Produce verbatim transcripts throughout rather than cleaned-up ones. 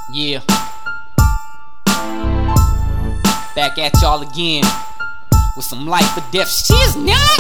Yeah. Back at y'all again with some life or death shit.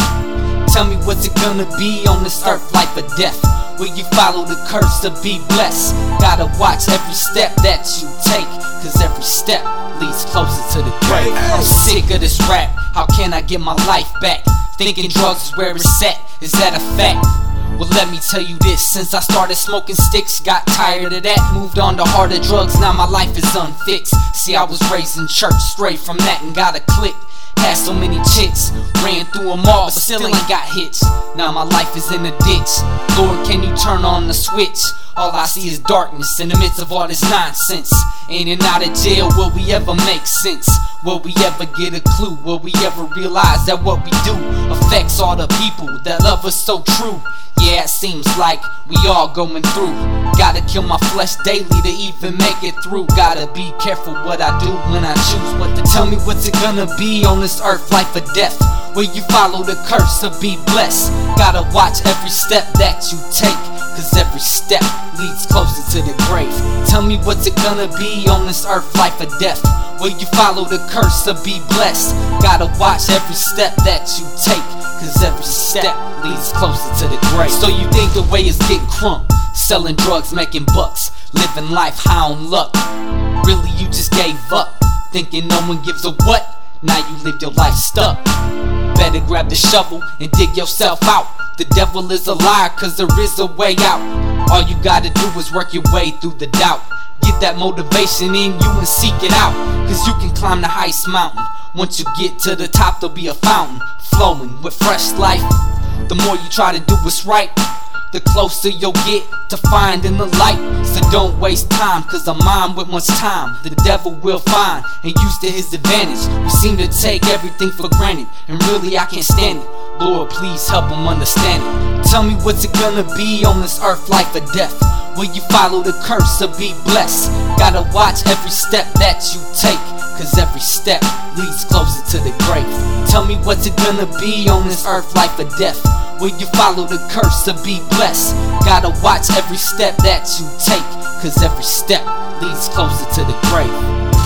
Not. Tell me what's it gonna be on this earth, life or death? Will you follow the curse to be blessed? Gotta watch every step that you take, cause every step leads closer to the grave. I'm sick of this rap, how can I get my life back? Thinking drugs is where it's at, is that a fact? Well, let me tell you this, since I started smoking sticks, got tired of that, moved on to harder drugs, now my life is unfixed. See, I was raised in church, straight from that and got a click. Had so many chicks, ran through them all, but still ain't got hits. Now my life is in a ditch. Lord, can you turn on the switch? All I see is darkness in the midst of all this nonsense. In and out of jail, will we ever make sense? Will we ever get a clue? Will we ever realize that what we do affects all the people that love us so true? Yeah, it seems like we all going through. Gotta kill my flesh daily to even make it through. Gotta be careful what I do when I choose what to tell me what's it gonna be on this earth, life or death? Will you follow the curse or be blessed? Gotta watch every step that you take, cause every step leads closer to the grave. Tell me what's it gonna be on this earth, life or death? Will you follow the curse or be blessed? Gotta watch every step that you take, cause every step leads closer to the grave. So you think the way is getting crunk, selling drugs, making bucks, living life high on luck. Really you just gave up, thinking no one gives a what? Now you live your life stuck. Better grab the shovel and dig yourself out. The devil is a liar, cause there is a way out. All you gotta do is work your way through the doubt. Get that motivation in you and seek it out, cause you can climb the highest mountain. Once you get to the top, there'll be a fountain flowing with fresh life. The more you try to do what's right, the closer you'll get to finding the light. So don't waste time, cause a mind with much time the devil will find and use to his advantage. We seem to take everything for granted, and really I can't stand it. Lord, please help him understand it. Tell me what's it gonna be on this earth, life or death? Will you follow the curse or be blessed? Gotta watch every step that you take, cause every step leads closer to the grave. Tell me what's it gonna be on this earth, life or death? Will you follow the curse or be blessed? Gotta watch every step that you take, cause every step leads closer to the grave.